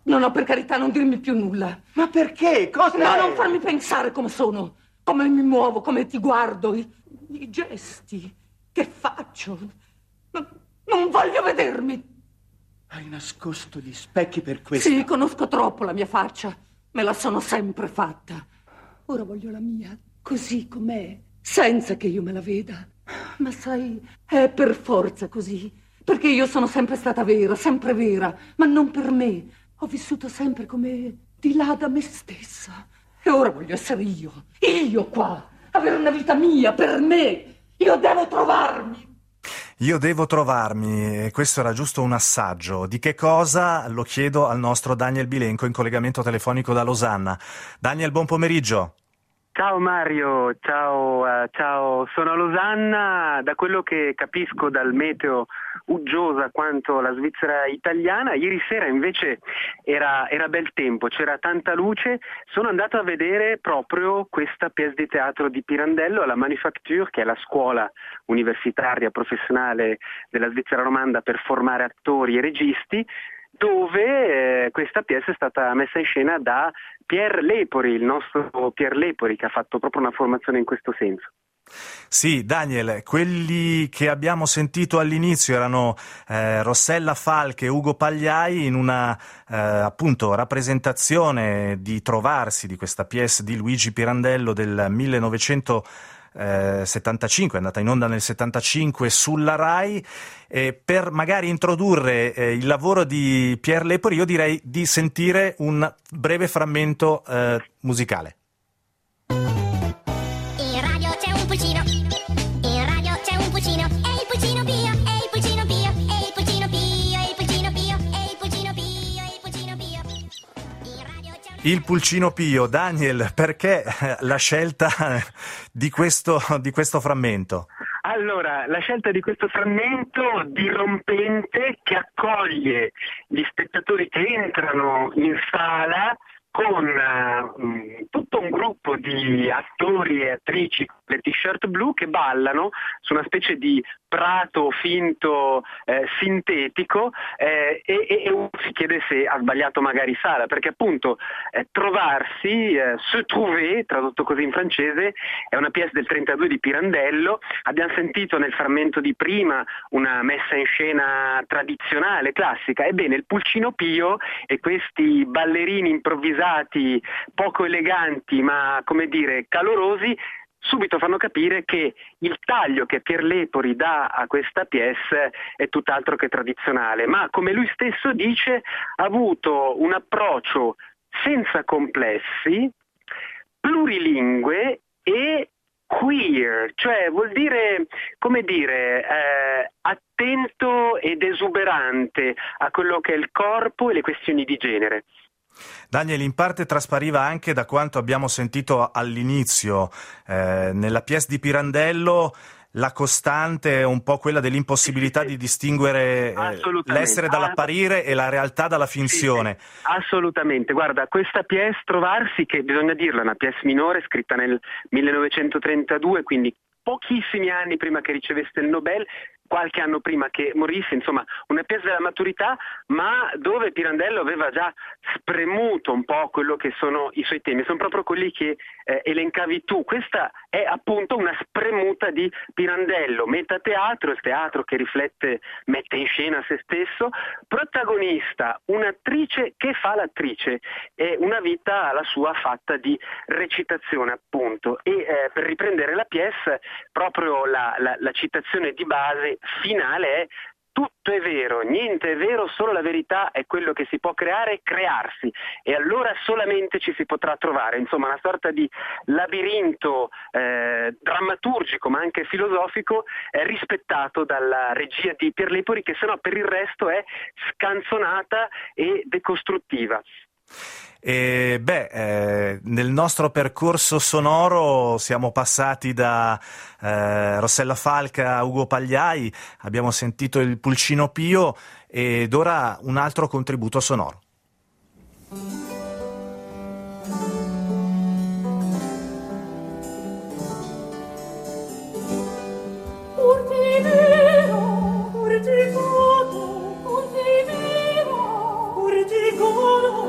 No, per carità, non dirmi più nulla. Ma perché? Cosa No, è? non farmi pensare come sono, come mi muovo, come ti guardo, i gesti che faccio. No, non voglio vedermi. Hai nascosto gli specchi per questo? Sì, conosco troppo la mia faccia. Me la sono sempre fatta. Ora voglio la mia, così com'è, senza che io me la veda. Ma sai, è per forza così. Perché io sono sempre stata vera, ma non per me. Ho vissuto sempre come di là da me stessa. E ora voglio essere io qua, avere una vita mia, per me. Io devo trovarmi. Io devo trovarmi, e questo era giusto un assaggio. Di che cosa? Lo chiedo al nostro Daniel Bilenco in collegamento telefonico da Losanna. Daniel, buon pomeriggio. Ciao Mario, ciao, sono a Losanna. Da quello che capisco dal meteo uggiosa quanto la Svizzera italiana, ieri sera invece era bel tempo, c'era tanta luce. Sono andato a vedere proprio questa pièce di teatro di Pirandello alla Manufacture, che è la scuola universitaria professionale della Svizzera romanda per formare attori e registi, dove questa pièce è stata messa in scena da Pierre Lepori, il nostro Pierre Lepori, che ha fatto proprio una formazione in questo senso. Sì, Daniel, quelli che abbiamo sentito all'inizio erano Rossella Falck e Ugo Pagliai in una appunto rappresentazione di Trovarsi di questa pièce di Luigi Pirandello del 1975, è andata in onda nel 75 sulla Rai. Per magari introdurre il lavoro di Pierre Lepori, io direi di sentire un breve frammento musicale. In radio c'è un pulcino, in radio c'è un pulcino, e il pulcino Pio, e il pulcino Pio, e il pulcino Pio, e il pulcino Pio, e il pulcino Pio, e il pulcino Pio. In radio c'è Il pulcino Pio. Daniel, perché la scelta di questo frammento? Allora, la scelta di questo frammento dirompente che accoglie gli spettatori che entrano in sala con tutto un gruppo di attori e attrici con le t-shirt blu che ballano su una specie di prato finto sintetico e uno si chiede se ha sbagliato magari sala, perché appunto trovarsi, se trouver, tradotto così in francese, è una pièce del 32 di Pirandello. Abbiamo sentito nel frammento di prima una messa in scena tradizionale, classica. Ebbene, il Pulcino Pio e questi ballerini improvvisati, poco eleganti ma, come dire, calorosi, subito fanno capire che il taglio che Pierre Lepori dà a questa pièce è tutt'altro che tradizionale, ma come lui stesso dice ha avuto un approccio senza complessi, plurilingue e queer, cioè vuol dire, come dire, attento ed esuberante a quello che è il corpo e le questioni di genere. Daniel, in parte traspariva anche da quanto abbiamo sentito all'inizio, nella pièce di Pirandello la costante è un po' quella dell'impossibilità di distinguere l'essere dall'apparire e la realtà dalla finzione. Sì, assolutamente, guarda, questa pièce Trovarsi, che bisogna dirlo, è una pièce minore scritta nel 1932, quindi pochissimi anni prima che ricevesse il Nobel, qualche anno prima che morisse, insomma una pièce della maturità, ma dove Pirandello aveva già spremuto un po' quello che sono i suoi temi, sono proprio quelli che elencavi tu. Questa è appunto una spremuta di Pirandello, metateatro, il teatro che mette in scena se stesso, protagonista, un'attrice che fa l'attrice, e una vita la sua fatta di recitazione appunto, e per riprendere la pièce proprio la citazione di base finale è: tutto è vero, niente è vero, solo la verità è quello che si può creare e crearsi, e allora solamente ci si potrà trovare. Insomma, una sorta di labirinto drammaturgico ma anche filosofico rispettato dalla regia di Pierre Lepori, che sennò per il resto è scanzonata e decostruttiva. Nel nostro percorso sonoro siamo passati da Rossella Falck a Ugo Pagliai, abbiamo sentito il Pulcino Pio ed ora un altro contributo sonoro. Urticato, urticato, urticato,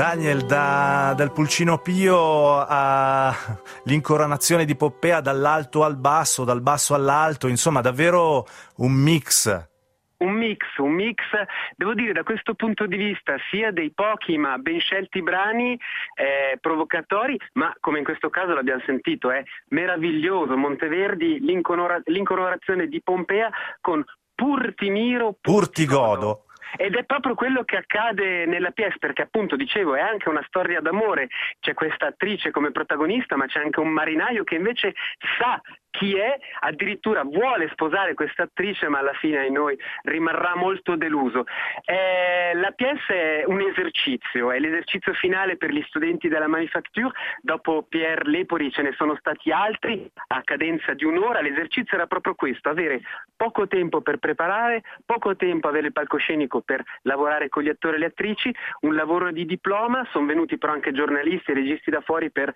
Daniel, dal Pulcino Pio all'incoronazione di Poppea, dall'alto al basso, dal basso all'alto, insomma davvero un mix. Un mix, devo dire da questo punto di vista sia dei pochi ma ben scelti brani provocatori, ma come in questo caso l'abbiamo sentito è meraviglioso. Monteverdi, l'incoronazione di Pompea con Purtimiro Purtigodo. Ed è proprio quello che accade nella pièce, perché appunto dicevo è anche una storia d'amore, c'è questa attrice come protagonista, ma c'è anche un marinaio che invece sa chi è, addirittura vuole sposare questa attrice, ma alla fine ai noi rimarrà molto deluso. La pièce è un esercizio, è l'esercizio finale per gli studenti della Manufacture. Dopo Pierre Lepori ce ne sono stati altri a cadenza di un'ora. L'esercizio era proprio questo: avere poco tempo per preparare, poco tempo avere il palcoscenico per lavorare con gli attori e le attrici, un lavoro di diploma. Sono venuti però anche giornalisti e registi da fuori per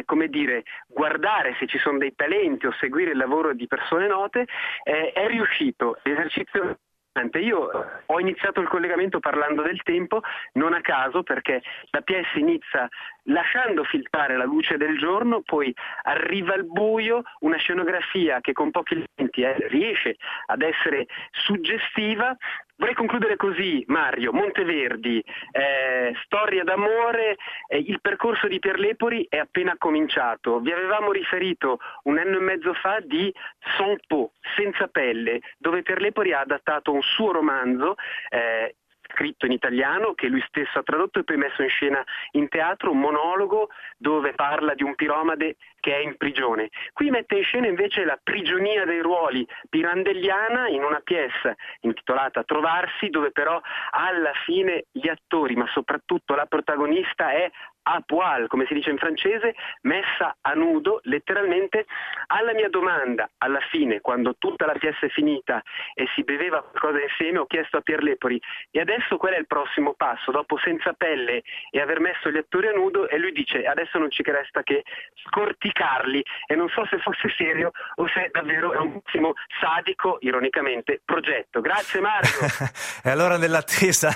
guardare se ci sono dei talenti o seguire il lavoro di persone note. È riuscito l'esercizio. Io ho iniziato il collegamento parlando del tempo, non a caso, perché la pièce inizia lasciando filtrare la luce del giorno, poi arriva il buio, una scenografia che con pochi elementi riesce ad essere suggestiva. Vorrei concludere così, Mario: Monteverdi, storia d'amore, il percorso di Pierre Lepori è appena cominciato. Vi avevamo riferito un anno e mezzo fa di Sans peau, senza pelle, dove Pierre Lepori ha adattato un suo romanzo scritto in italiano, che lui stesso ha tradotto e poi messo in scena in teatro, un monologo dove parla di un piromade che è in prigione. Qui mette in scena invece la prigionia dei ruoli pirandelliana in una pièce intitolata Trovarsi, dove però alla fine gli attori, ma soprattutto la protagonista, è à poil, come si dice in francese, messa a nudo letteralmente. Alla mia domanda, alla fine, quando tutta la pièce è finita e si beveva qualcosa insieme, ho chiesto a Pierre Lepori: e adesso qual è il prossimo passo? Dopo Senza pelle e aver messo gli attori a nudo, e lui dice: adesso non ci resta che scorticarli. E non so se fosse serio o se davvero è un ultimo sadico, ironicamente, progetto. Grazie Mario. E allora, nell'attesa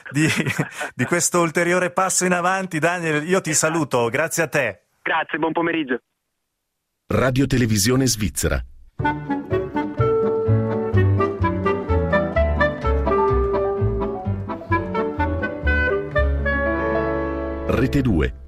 di questo ulteriore passo in avanti, Daniel, io ti saluto, grazie a te. Grazie, buon pomeriggio. Radio Televisione Svizzera. Rete 2.